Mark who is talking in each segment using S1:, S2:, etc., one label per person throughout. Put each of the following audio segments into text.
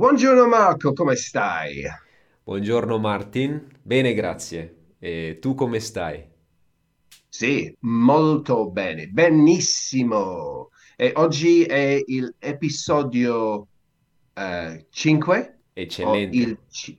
S1: Buongiorno Marco, come stai?
S2: Buongiorno Martin, bene grazie. E tu come stai?
S1: Sì, molto bene, benissimo. E oggi è l'episodio 5 o
S2: Eccellente.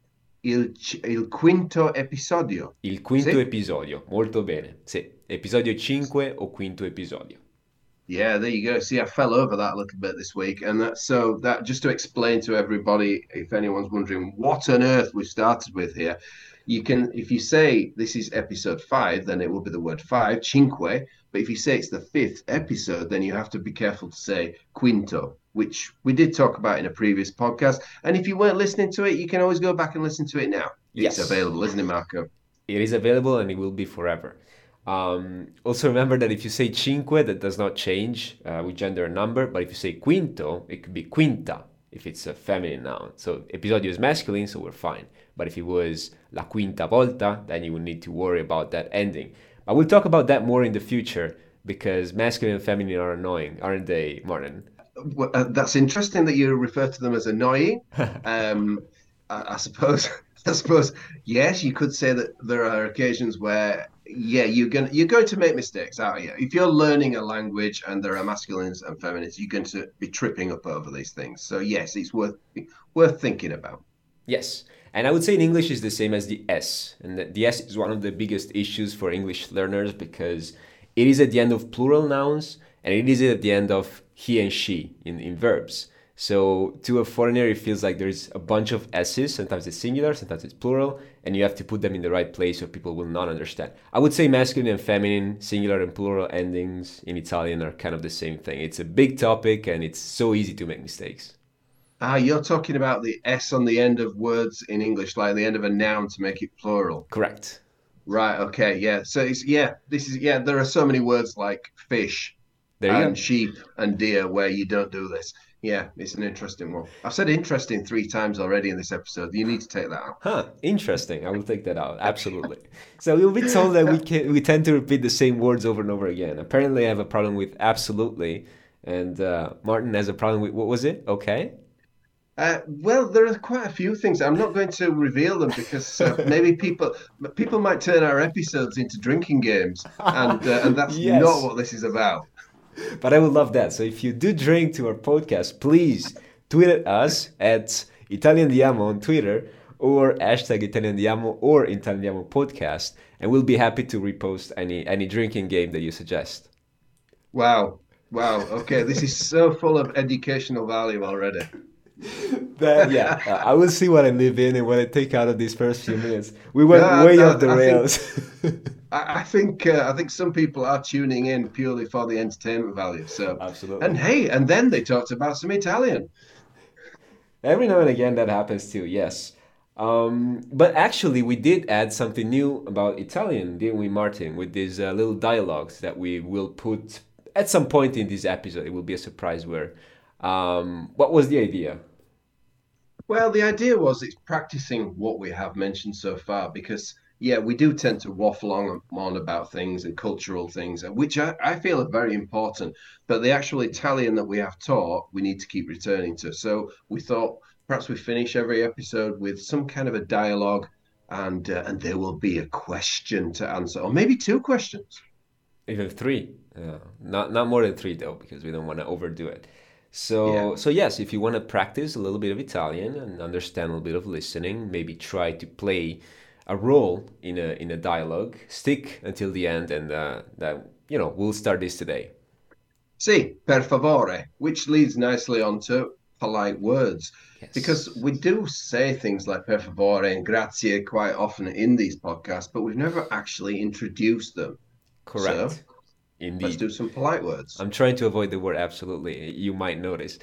S1: il quinto episodio?
S2: Il quinto
S1: Sì?
S2: episodio, molto bene. Sì, episodio 5 o quinto episodio.
S1: Yeah, there you go. See, I fell over that a little bit this week, and that just to explain to everybody, if anyone's wondering what on earth we started with here, you can, if you say this is episode five, then it will be the word five, cinque. But if you say it's the fifth episode, then you have to be careful to say quinto, which we did talk about in a previous podcast. And if you weren't listening to it, you can always go back and listen to it now. It's
S2: Yes,
S1: available, isn't it, Marco?
S2: it is available and it will be forever. Also remember that if you say cinque, that does not change with gender and number, but if you say quinto, it could be quinta if it's a feminine noun. So episodio is masculine, so we're fine. But if it was la quinta volta, then you would need to worry about that ending. I will talk about that more in the future because masculine and feminine are annoying, aren't they, Martin?
S1: Well, that's interesting that you refer to them as annoying. Um, I suppose, I suppose, yes, you could say that there are occasions where, yeah, you're going to make mistakes, aren't you? If you're learning a language and there are masculines and feminines, you're going to be tripping up over these things. So yes, it's worth thinking about.
S2: Yes. And I would say in English is the same as the S. And the S is one of the biggest issues for English learners because it is at the end of plural nouns and it is at the end of he and she in verbs. So to a foreigner, it feels like there's a bunch of S's. Sometimes it's singular, sometimes it's plural, and you have to put them in the right place so people will not understand. I would say masculine and feminine, singular and plural endings in Italian are kind of the same thing. It's a big topic and it's so easy to make mistakes.
S1: Ah, you're talking about the S on the end of words in English, like the end of a noun to make it plural.
S2: Correct.
S1: Right, okay, yeah. So there are so many words like fish
S2: There you
S1: and
S2: go.
S1: sheep and deer where you don't do this. Yeah, it's an interesting one. I've said interesting three times already in this episode. You need to take that
S2: Huh, interesting. I will take that out. Absolutely. So we'll be told that we tend to repeat the same words over and over again. Apparently, I have a problem with absolutely, and Martin has a problem with what was it? Okay.
S1: out. Well, there are quite a few things. I'm not going to reveal them because maybe people might turn our episodes into drinking games, and that's not
S2: Yes,
S1: what this is about.
S2: but I would love that. So if you do drink to our podcast, please tweet at us at Italian Diamo on Twitter or hashtag Italian Diamo or Italian Diamo podcast, and we'll be happy to repost any drinking game that you suggest.
S1: Wow, wow. Okay, this is so full of educational value already.
S2: That yeah, I will see what I live in and what I take out of these first few minutes. We
S1: No,
S2: went way off the
S1: I think
S2: rails.
S1: I think some people are tuning in purely for the entertainment value. So, and
S2: Absolutely.
S1: hey, and then they talked about some Italian.
S2: Every now and again that happens too. Yes. But actually, we did add something new about Italian, didn't we, Martin? With these little dialogues that we will put at some point in this episode. It will be a surprise. Where, what was the idea?
S1: Well, the idea was it's practicing what we have mentioned so far because yeah, we do tend to waffle on about things and cultural things, which I feel are very important. But the actual Italian that we have taught, we need to keep returning to. So we thought perhaps we finish every episode with some kind of a dialogue, and there will be a question to answer, or maybe two questions.
S2: Even three. Not more than three though, because we don't want to overdo it.
S1: Yeah.
S2: So yes, if you want to practice a little bit of Italian and understand a little bit of listening, maybe try to play a role in a dialogue. Stick until the end, and that we'll start this today.
S1: Sì, per favore, which leads nicely on to polite words, because
S2: Yes,
S1: we do say things like per favore and grazie quite often in these podcasts, but we've never actually introduced them. So
S2: correct.
S1: let's
S2: Indeed.
S1: do some polite words.
S2: I'm trying to avoid the word absolutely. You might notice.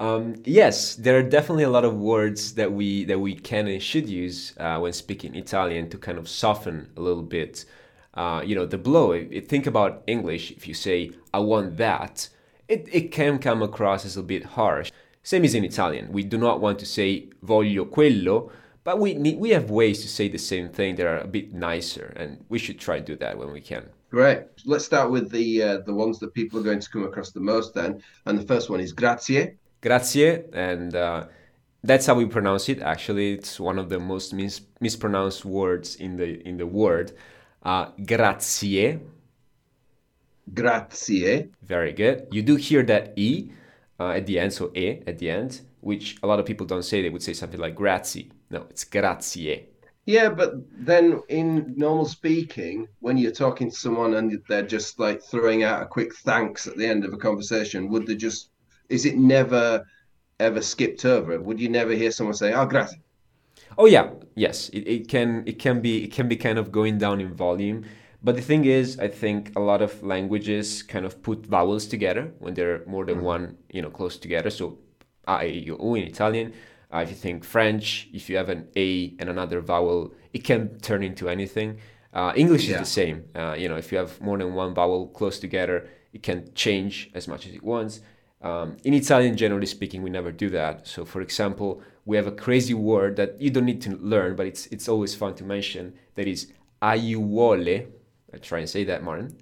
S2: Yes, there are definitely a lot of words that we can and should use when speaking Italian to kind of soften a little bit, the blow. Think about English. If you say "I want that," it can come across as a bit harsh. Same as in Italian. We do not want to say "voglio quello," but we have ways to say the same thing that are a bit nicer, and we should try to do that when we can.
S1: Great. Let's start with the ones that people are going to come across the most then. And the first one is grazie.
S2: Grazie, and That's how we pronounce it. Actually, it's one of the most mispronounced words in the word. Grazie.
S1: Grazie.
S2: Very good. You do hear that E at the end, so E at the end, which a lot of people don't say. They would say something like grazie. No, it's grazie.
S1: Yeah, but then in normal speaking, when you're talking to someone and they're just like throwing out a quick thanks at the end of a conversation, would they just, is it never ever skipped over? Would you never hear someone say, "Oh, grazie"?
S2: Oh yeah, yes. It can be kind of going down in volume. But the thing is, I think a lot of languages kind of put vowels together when they're more than one, close together. So A, E, I, O in Italian. If you think French, if you have an A and another vowel, it can turn into anything. English is the same. If you have more than one vowel close together, it can change as much as it wants. In Italian, generally speaking, we never do that. So, for example, we have a crazy word that you don't need to learn, but it's always fun to mention. That is aiuole. I try and say that, Martin.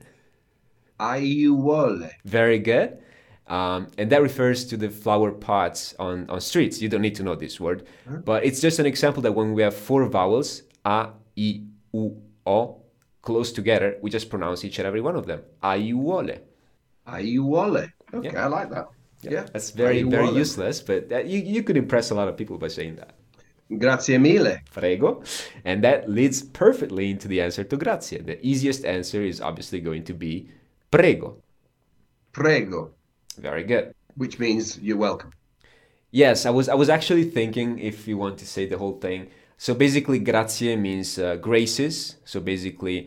S1: Aiuole.
S2: Very good. And that refers to the flower pots on streets. You don't need to know this word, but it's just an example that when we have four vowels, A, I, U, O, close together, we just pronounce each and every one of them. Aiuole.
S1: Aiuole. Okay, I like that. Yeah.
S2: That's very, very useless, but you could impress a lot of people by saying that.
S1: Grazie mille.
S2: Prego. And that leads perfectly into the answer to grazie. The easiest answer is obviously going to be prego.
S1: Prego.
S2: Very good.
S1: Which means you're welcome.
S2: Yes, I was actually thinking if you want to say the whole thing. So basically, grazie means graces. So basically,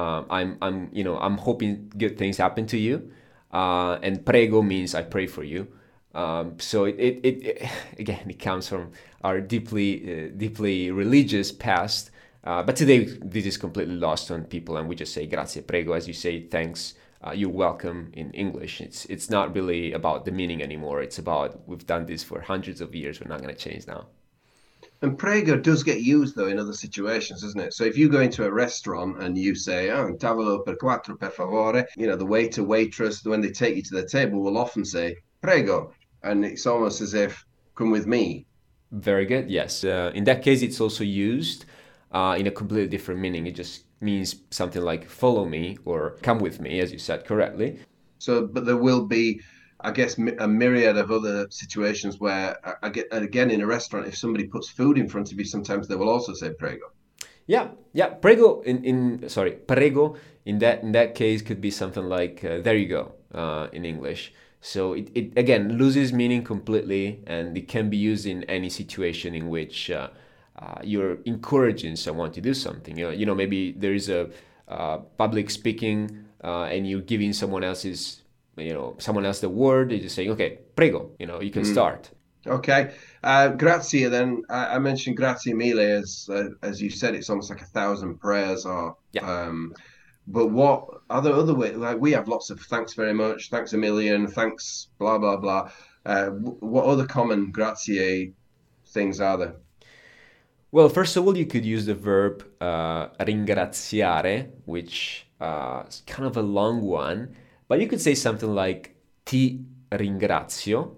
S2: I'm hoping good things happen to you. And prego means I pray for you. So it again, it comes from our deeply religious past. But today this is completely lost on people, and we just say grazie, prego, as you say thanks. You're welcome in English. It's not really about the meaning anymore. It's about we've done this for hundreds of years. We're not going to change now.
S1: And prego does get used though in other situations, doesn't it? So if you go into a restaurant and you say, "Oh, un tavolo per quattro, per favore," the waiter, waitress, when they take you to the table, will often say prego, and it's almost as if come with me.
S2: Very good. Yes. In that case, it's also used in a completely different meaning. It just means something like follow me or come with me, as you said correctly.
S1: So, but there will be, I guess, a myriad of other situations where, again, in a restaurant, if somebody puts food in front of you, sometimes they will also say prego.
S2: Yeah. Prego prego in that case could be something like there you go in English. So it again loses meaning completely, and it can be used in any situation in which you're encouraging someone to do something. Maybe there is a public speaking, and you're giving someone else the word. You're just saying, okay, prego. You can start.
S1: Okay, grazie. Then I mentioned grazie mille as you said, it's almost like 1,000 prayers, or but what are the other ways? Like we have lots of thanks very much, thanks a million, thanks blah blah blah. What other common grazie things are there?
S2: Well, first of all, you could use the verb ringraziare, which is kind of a long one, but you could say something like ti ringrazio.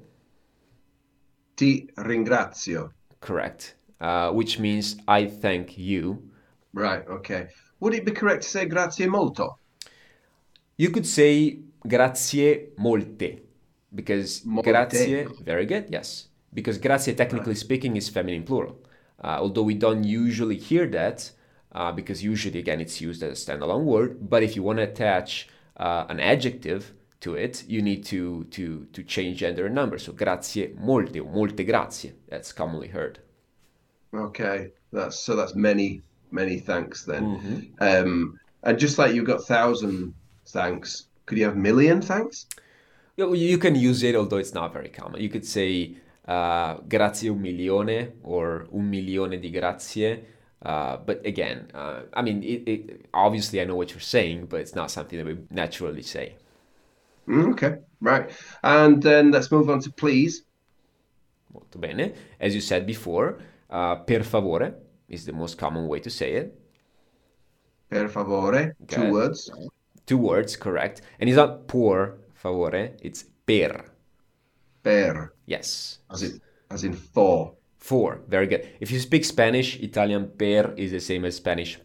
S1: Ti ringrazio.
S2: Correct. Which means I thank you.
S1: Right, okay. Would it be correct to say grazie molto?
S2: You could say grazie molte, because
S1: Molte.
S2: grazie, very good, yes. Because grazie, technically speaking, is feminine plural. Although we don't usually hear that, because usually, again, it's used as a standalone word. But if you want to attach an adjective to it, you need to change gender and number. So grazie molte, or molte grazie. That's commonly heard.
S1: Okay, that's many thanks then. And just like you've got 1,000 thanks, could you have million thanks?
S2: You can use it, although it's not very common. You could say grazie un milione or un milione di grazie. But again, obviously I know what you're saying, but it's not something that we naturally say.
S1: Okay, right. And then let's move on to please.
S2: Molto bene. As you said before, per favore is the most common way to say it.
S1: Per favore,
S2: Okay.
S1: 2 words.
S2: 2 words, correct. And it's not por favore, it's per.
S1: Per,
S2: Yes.
S1: as in for.
S2: For, very good. If you speak Spanish, Italian per is the same as Spanish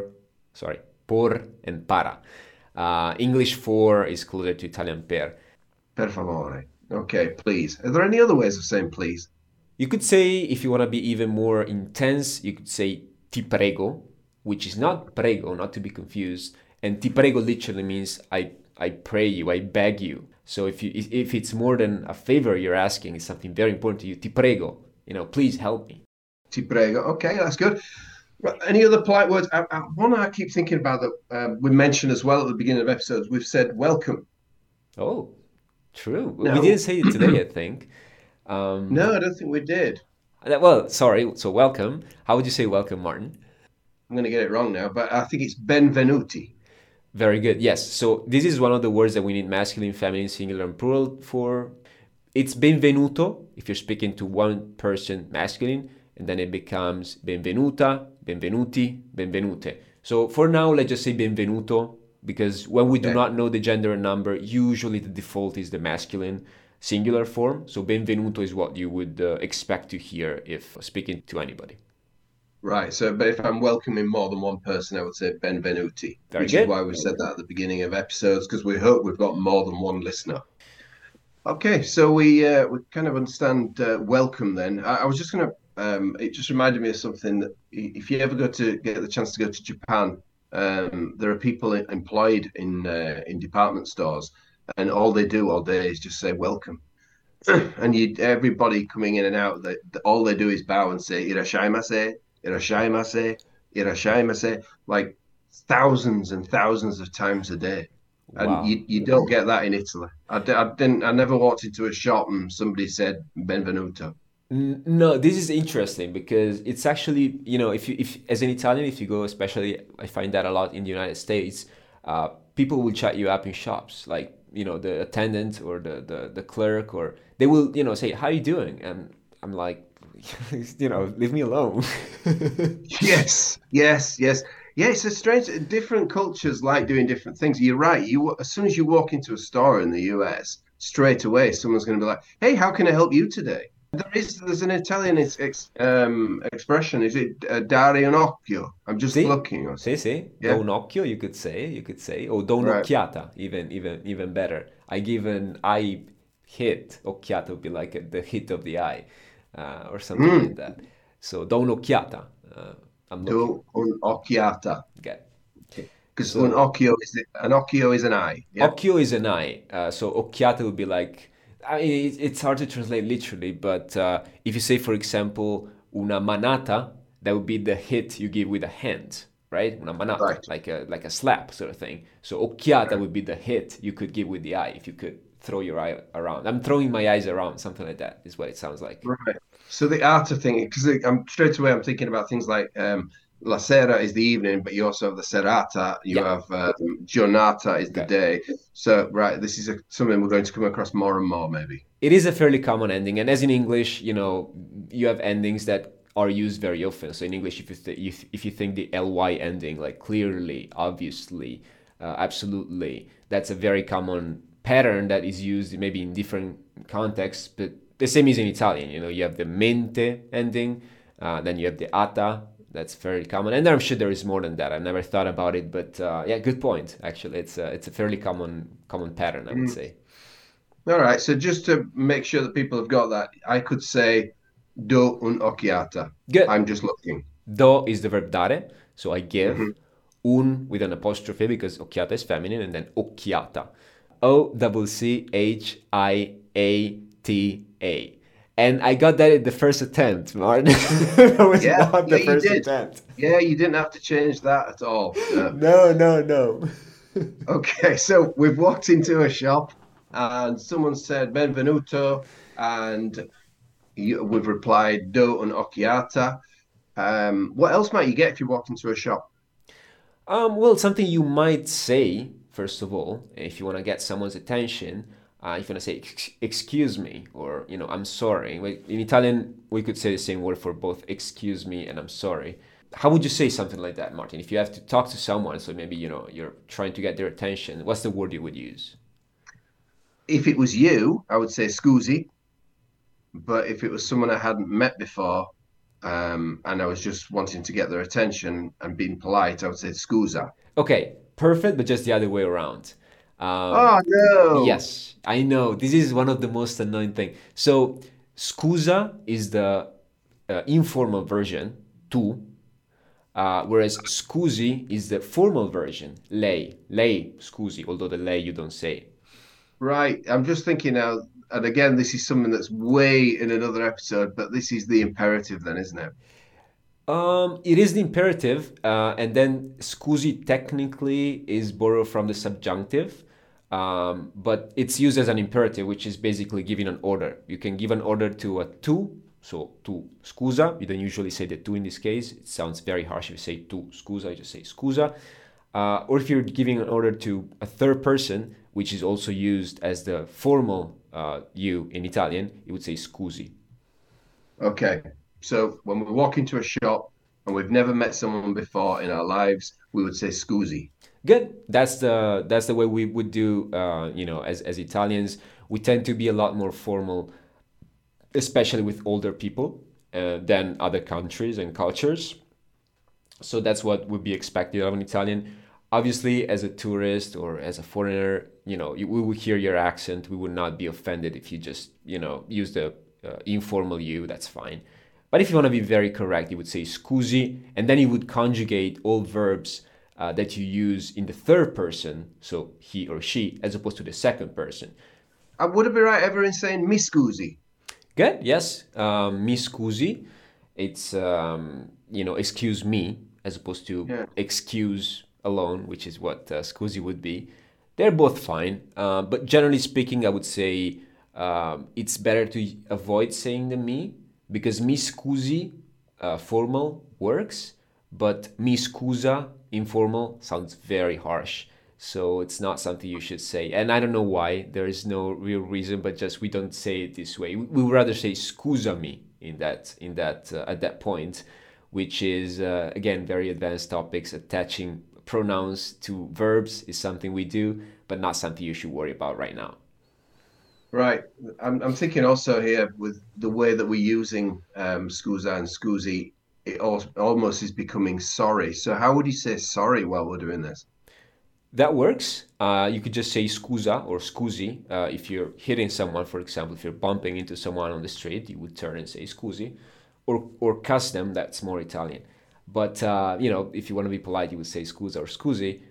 S2: por and para. English for is closer to Italian per.
S1: Per favore. Okay, please. Are there any other ways of saying please?
S2: You could say, if you want to be even more intense, you could say ti prego, which is not prego, not to be confused. And ti prego literally means I pray you, I beg you. So if it's more than a favor you're asking, it's something very important to you. Ti prego, please help me.
S1: Ti prego. Okay, that's good. Any other polite words? One I keep thinking about that we mentioned as well at the beginning of episodes. We've said welcome.
S2: Oh, true.
S1: No.
S2: We didn't say it today, I think.
S1: No, I don't think we did.
S2: Well, sorry. So welcome. How would you say welcome, Martin?
S1: I'm going to get it wrong now, but I think it's benvenuti.
S2: Very good. Yes. So this is one of the words that we need masculine, feminine, singular, and plural for. It's benvenuto if you're speaking to one person masculine, and then it becomes benvenuta, benvenuti, benvenute. So for now, let's just say benvenuto, because when we do not know the gender and number, usually the default is the masculine singular form. So benvenuto is what you would expect to hear if speaking to anybody.
S1: Right. So, but if I'm welcoming more than one person, I would say benvenuti, which is why we said that at the beginning of episodes, because we hope we've got more than one listener. Okay, so we kind of understand welcome then. I was just going to, it just reminded me of something that if you ever get the chance to go to Japan, there are people employed in department stores, and all they do all day is just say welcome. And everybody coming in and out, all they do is bow and say irashaimase, irashaimase, irashaimase, like thousands and thousands of times a day. And
S2: Wow.
S1: you don't get that in Italy. I never walked into a shop and somebody said benvenuto.
S2: No, this is interesting because it's actually, if as an Italian, if you go, especially, I find that a lot in the United States, people will chat you up in shops, like, the attendant or the clerk, or they will, say, how you doing? And I'm like, leave me alone.
S1: Yes. Yeah, it's a strange. Different cultures like doing different things. You're right. As soon as you walk into a store in the US, straight away someone's going to be like, "Hey, how can I help you today?" There's an Italian expression. Is it dare un occhio? I'm just looking. Or
S2: Sì.
S1: Yeah.
S2: Do un occhio, you could say, or do un'occhiata, even better. I give an eye hit. Occhiata would be like the hit of the eye, or something like that. So do un'occhiata. I'm looking.
S1: Do un'occhiata.
S2: Okay.
S1: Because an occhio is an eye. Yeah?
S2: Occhio is an eye. So occhiata would be like, it's hard to translate literally, but if you say, for example, una manata, that would be the hit you give with a hand, right? Una manata, right. like a slap sort of thing. So occhiata would be the hit you could give with the eye if you could throw your eye around. I'm throwing my eyes around, something like that is what it sounds like.
S1: Right. So the art of thing, because I'm thinking about things like La Sera is the evening, but you also have the Serata, you have Giornata is the day. So, right, this is something we're going to come across more and more, maybe.
S2: It is a fairly common ending. And as in English, you have endings that are used very often. So in English, if you think the ly ending, like clearly, obviously, absolutely, that's a very common pattern that is used maybe in different contexts, but the same is in Italian. You have the mente ending, then you have the ata. That's very common, and I'm sure there is more than that. I've never thought about it, but good point. Actually, it's a fairly common pattern, I would say.
S1: All right, so just to make sure that people have got that, I could say do un'occhiata.
S2: Good.
S1: I'm just looking.
S2: Do is the verb dare, so I give. Un with an apostrophe because occhiata is feminine, and then occhiata. Occhiata. And I got that in the first attempt, Martin. That was not the first attempt.
S1: Yeah, you didn't have to change that at all.
S2: No.
S1: Okay, so we've walked into a shop and someone said benvenuto, and we've replied do un'occhiata. What else might you get if you walk into a shop?
S2: Well, something you might say, first of all, if you want to get someone's attention. If you want to say, excuse me, or, I'm sorry. In Italian, we could say the same word for both excuse me and I'm sorry. How would you say something like that, Martin? If you have to talk to someone, so maybe, you're trying to get their attention, what's the word you would use?
S1: If it was you, I would say scusi. But if it was someone I hadn't met before, and I was just wanting to get their attention and being polite, I would say scusa.
S2: Okay, perfect, but just the other way around. Um,
S1: Oh no!
S2: yes, I know. This is one of the most annoying thing. So, scusa is the informal version, tu, whereas scusi is the formal version, lei scusi, although the lei you don't say.
S1: Right, I'm just thinking now, and again, this is something that's way in another episode, but this is the imperative then, isn't it?
S2: It is the imperative, and then scusi technically is borrowed from the subjunctive, but it's used as an imperative, which is basically giving an order. You can give an order to a tu, so tu scusa. You don't usually say the tu in this case. It sounds very harsh if you say tu scusa. You just say scusa. Or if you're giving an order to a third person, which is also used as the formal you in Italian, you would say scusi.
S1: Okay, so when we walk into a shop and we've never met someone before in our lives, we would say scusi.
S2: Good. That's the way we would do. As Italians, we tend to be a lot more formal, especially with older people than other countries and cultures. So that's what would be expected of an Italian. Obviously, as a tourist or as a foreigner, we would hear your accent. We would not be offended if you just, use the informal you. That's fine. But if you want to be very correct, you would say scusi, and then you would conjugate all verbs that you use in the third person, so he or she, as opposed to the second person.
S1: Would it be right ever in saying mi scusi?
S2: Good, yes. Mi scusi, it's, excuse me, as opposed to
S1: Yeah.
S2: excuse alone, which is what scusi would be. They're both fine, but generally speaking, I would say it's better to avoid saying the me, because mi scusi, formal, works, but mi scusa, informal, sounds very harsh. So it's not something you should say. And I don't know why. There is no real reason, but just we don't say it this way. We would rather say scusami in that at that point, which is again very advanced topics. Attaching pronouns to verbs is something we do, but not something you should worry about right now.
S1: Right. I'm thinking also here with the way that we're using scusa and scusi, it almost is becoming sorry. So how would you say sorry while we're doing this?
S2: That works. You could just say scusa or scusi. If you're hitting someone, for example, if you're bumping into someone on the street, you would turn and say scusi. Or custom, that's more Italian. But, if you want to be polite, you would say scusa or scusi.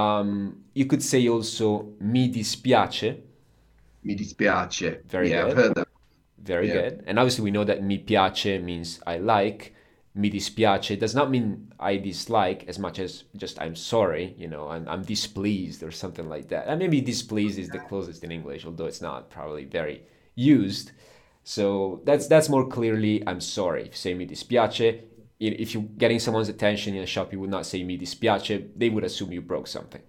S2: You could say also mi dispiace.
S1: Mi dispiace.
S2: Very
S1: Yeah, I've
S2: good.
S1: heard that.
S2: Very
S1: Yeah.
S2: good. And obviously, we know that mi piace means I like. Mi dispiace does not mean I dislike as much as just I'm sorry, I'm displeased or something like that. And maybe displeased is the closest in English, although it's not probably very used. So that's more clearly I'm sorry. If you say mi dispiace, if you're getting someone's attention in a shop, you would not say mi dispiace. They would assume you broke something.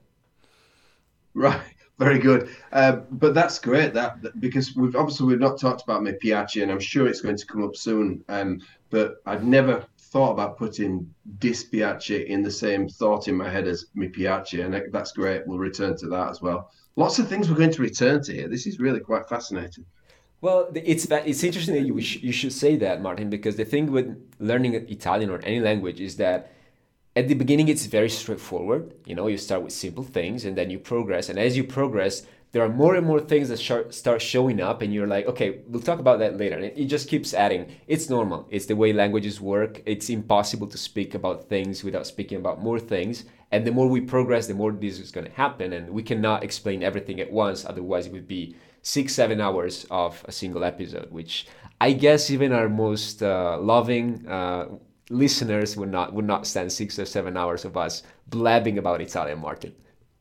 S1: Right. Very good. But that's great because we've not talked about mi piace, and I'm sure it's going to come up soon. But I'd never thought about putting dispiace in the same thought in my head as mi piace, and that's great. We'll return to that as well. Lots of things we're going to return to here. This is really quite fascinating.
S2: Well, it's interesting that you should say that, Martin, because the thing with learning Italian or any language is that at the beginning it's very straightforward. You start with simple things and then you progress, and as you progress, there are more and more things that start showing up, and you're like, okay, we'll talk about that later. And it just keeps adding. It's normal. It's the way languages work. It's impossible to speak about things without speaking about more things. And the more we progress, the more this is going to happen. And we cannot explain everything at once. Otherwise, it would be 6, 7 hours of a single episode, which I guess even our most loving listeners would not stand 6 or 7 hours of us blabbing about Italian, Martin.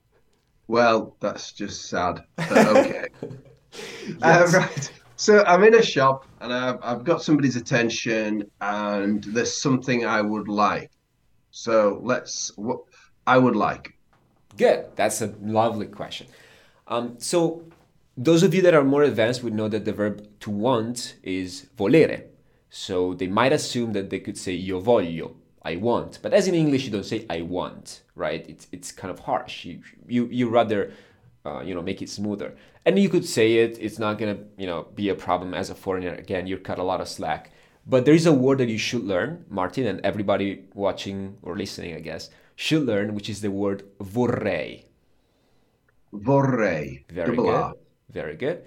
S1: Well, that's just sad. But okay.
S2: Yes.
S1: Right. So I'm in a shop and I've got somebody's attention, and there's something I would like. So what I would like.
S2: Good. That's a lovely question. So those of you that are more advanced would know that the verb to want is volere. So they might assume that they could say io voglio, I want. But as in English, you don't say I want, right? It's kind of harsh. You rather make it smoother. And you could say it, it's not gonna, be a problem as a foreigner. Again, you're cut a lot of slack. But there is a word that you should learn, Martin, and everybody watching or listening, I guess, should learn, which is the word vorrei.
S1: Vorrei.
S2: Very
S1: Double
S2: good.
S1: R.
S2: Very good.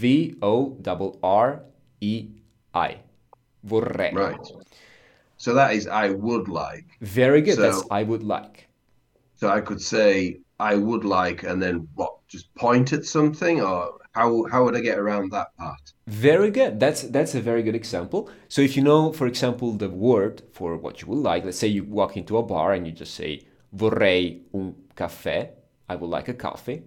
S2: VORREI. Vorrei.
S1: Right. So that is I would like.
S2: Very good.
S1: So,
S2: That's I would like.
S1: so I could say I would like, and then what? Just point at something, or how would I get around that part?
S2: Very good. That's a very good example. So if you know, for example, the word for what you would like, let's say you walk into a bar and you just say vorrei un caffè. I would like a coffee.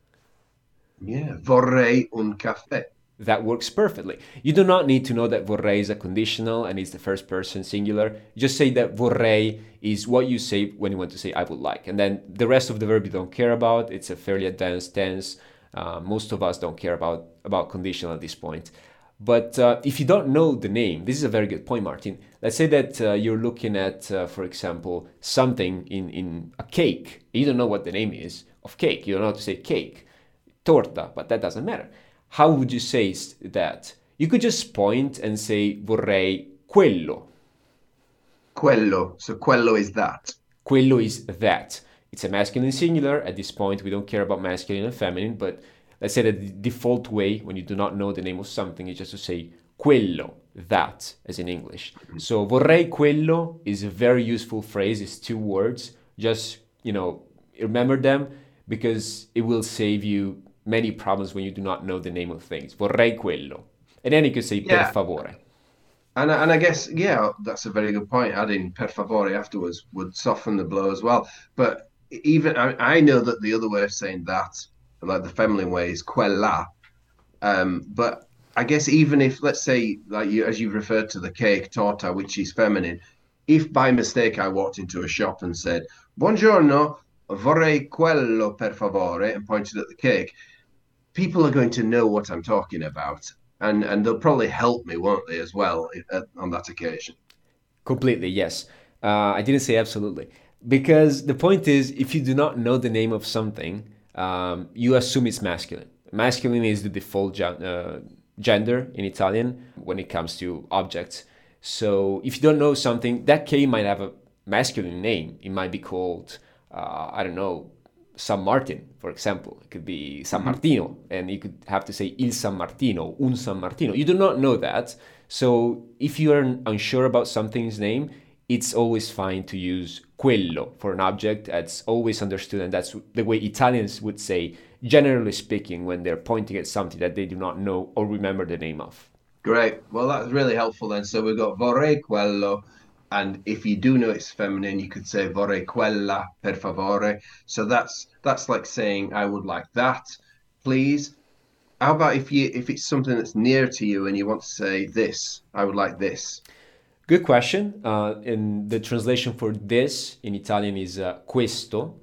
S1: Yeah, vorrei un caffè.
S2: That works perfectly. You do not need to know that vorrei is a conditional and it's the first person singular. Just say that vorrei is what you say when you want to say I would like. And then the rest of the verb you don't care about. It's a fairly advanced tense. Most of us don't care about conditional at this point. But if you don't know the name, this is a very good point, Martin. Let's say that you're looking at, for example, something in a cake. You don't know what the name is of cake. You don't know how to say cake, torta, but that doesn't matter. How would you say that? You could just point and say vorrei quello.
S1: Quello. So quello is that.
S2: Quello is that. It's a masculine singular. At this point, we don't care about masculine and feminine, but let's say that the default way when you do not know the name of something is just to say quello, that, as in English. So vorrei quello is a very useful phrase. It's two words. Just, remember them because it will save you many problems when you do not know the name of things. Vorrei quello. And then you could say per favore.
S1: And I guess, that's a very good point. Adding per favore afterwards would soften the blow as well. But even I know that the other way of saying that, like the feminine way, is quella. But I guess even if, let's say, like as you've referred to the cake, torta, which is feminine, if by mistake I walked into a shop and said, buongiorno, vorrei quello per favore, and pointed at the cake, people are going to know what I'm talking about. And they'll probably help me, won't they, as well, on that occasion?
S2: Completely, yes. I didn't say absolutely. Because the point is, if you do not know the name of something, you assume it's masculine. Masculine is the default gender in Italian when it comes to objects. So if you don't know something, that cake might have a masculine name. It might be called, I don't know, San Martin, for example. It could be San Martino, and you could have to say il San Martino, un San Martino. You do not know that. So if you are unsure about something's name, it's always fine to use quello for an object. That's always understood, and that's the way Italians would say, generally speaking, when they're pointing at something that they do not know or remember the name of.
S1: Great. Well, that's really helpful then. So we've got vorrei quello, and if you do know it's feminine, you could say vorrei quella per favore. So that's like saying I would like that, please. How about if it's something that's near to you and you want to say this, I would like this?
S2: Good question. And the translation for this in Italian is questo.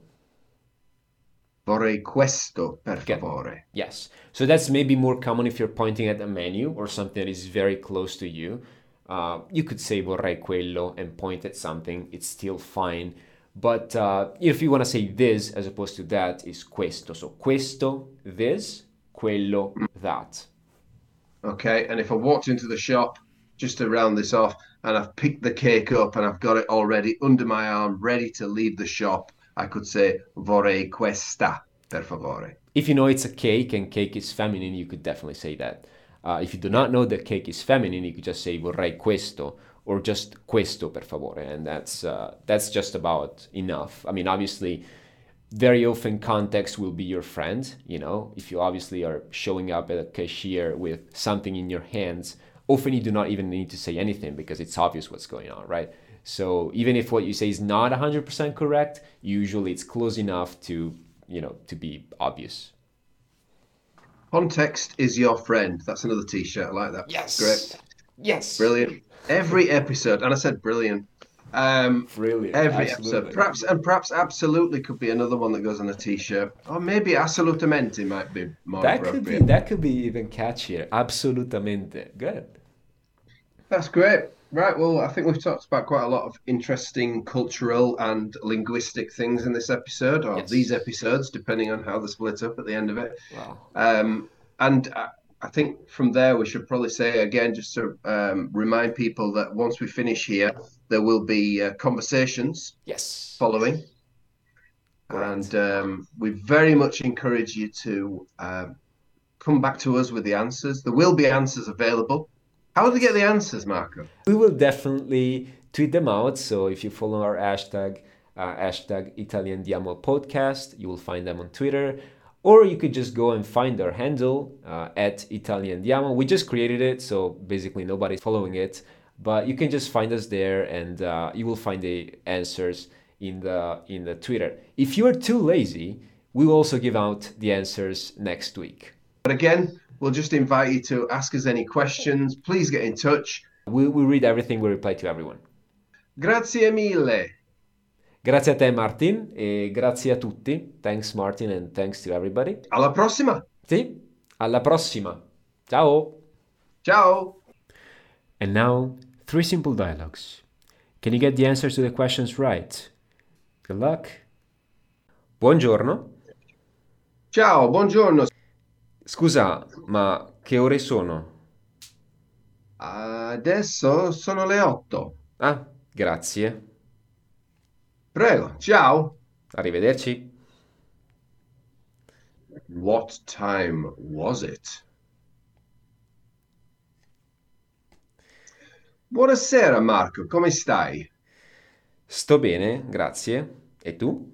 S1: Vorrei questo per favore.
S2: Yes. So that's maybe more common if you're pointing at a menu or something that is very close to you. You could say vorrei quello and point at something. It's still fine. But if you want to say this as opposed to that, is questo. So questo, this, quello, that.
S1: Okay. And if I walked into the shop, just to round this off, and I've picked the cake up and I've got it already under my arm, ready to leave the shop, I could say vorrei questa, per favore.
S2: If you know it's a cake and cake is feminine, you could definitely say that. If you do not know that cake is feminine, you could just say vorrei questo or just questo, per favore. And that's just about enough. I mean, obviously, very often context will be your friend. If you obviously are showing up at a cashier with something in your hands, often you do not even need to say anything because it's obvious what's going on, right? So even if what you say is not 100% correct, usually it's close enough to be obvious.
S1: Context is your friend. That's another t-shirt. I like that.
S2: Yes.
S1: Great.
S2: Yes.
S1: Brilliant. Every episode, and I said brilliant.
S2: Brilliant.
S1: Every
S2: Absolutely.
S1: episode. Perhaps absolutely could be another one that goes on a t-shirt. Or maybe assolutamente might be more appropriate.
S2: That could be even catchier. Absolutamente. Good.
S1: That's great. Right. Well, I think we've talked about quite a lot of interesting cultural and linguistic things in this episode, or these
S2: Yes.
S1: episodes, depending on how they're split up at the end of it.
S2: Wow.
S1: And I think from there, we should probably say again, just to remind people that once we finish here, there will be conversations
S2: Yes.
S1: following. And
S2: Correct.
S1: we very much encourage you to come back to us with the answers. There will be answers available. How do we get
S2: Yes.
S1: the answers, Marco?
S2: We will definitely tweet them out. So if you follow our hashtag Italian Diamo podcast, you will find them on Twitter. Or you could just go and find our handle at Italian Diamo. We just created it, so basically nobody's following it. But you can just find us there, and you will find the answers in the Twitter. If you are too lazy, we will also give out the answers next week.
S1: But again, we'll just invite you to ask us any questions. Please get in touch.
S2: We read everything, we reply to everyone.
S1: Grazie mille.
S2: Grazie a te Martin e grazie a tutti. Thanks Martin and thanks to everybody.
S1: Alla prossima.
S2: Sì, alla prossima. Ciao.
S1: Ciao.
S2: And now, three simple dialogues. Can you get the answers to the questions right? Good luck. Buongiorno.
S1: Ciao, buongiorno.
S2: Scusa, ma che ore sono?
S1: Adesso sono le 8.
S2: Ah, grazie.
S1: Prego, ciao.
S2: Arrivederci.
S1: What time was it? Buonasera Marco, come stai?
S2: Sto bene, grazie. E tu?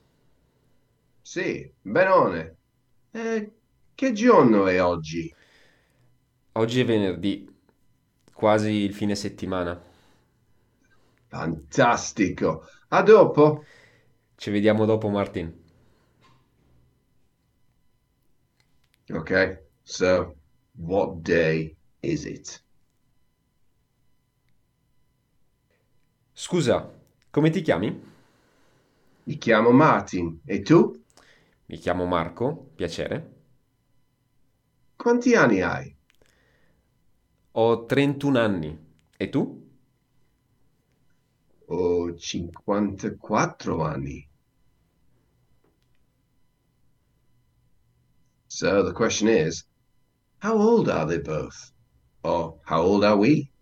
S1: Sì, benone. Che giorno è oggi?
S2: Oggi è venerdì, quasi il fine settimana.
S1: Fantastico. A dopo.
S2: Ci vediamo dopo, Martin.
S1: Okay, so what day is it?
S2: Scusa, come ti chiami?
S1: Mi chiamo Martin. E tu?
S2: Mi chiamo Marco, piacere.
S1: Quanti anni hai?
S2: Ho 31 anni. E tu?
S1: Ho 54 anni. So the question is, how old are they both? Or how old are we?